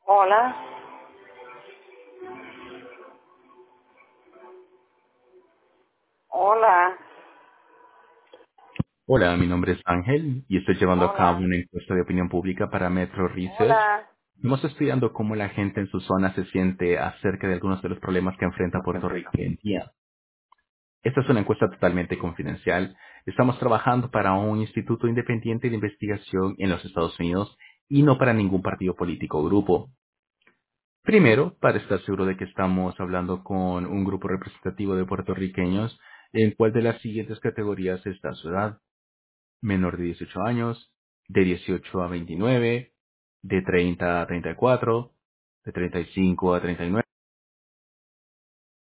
Hola, hola, Hola, mi nombre es Ángel y estoy llevando a cabo hola, una encuesta de opinión pública para Metro Research. hola. Estamos estudiando cómo la gente en su zona se siente acerca de algunos de los problemas que enfrenta Puerto Rico hoy en día. Esta es una encuesta totalmente confidencial. Estamos trabajando para un instituto independiente de investigación en los Estados Unidos y no para ningún partido político o grupo. Primero, para estar seguro de que estamos hablando con un grupo representativo de puertorriqueños, en cuál de las siguientes categorías está su edad: menor de 18 años, de 18 a 29, de 30 a 34, de 35 a 39.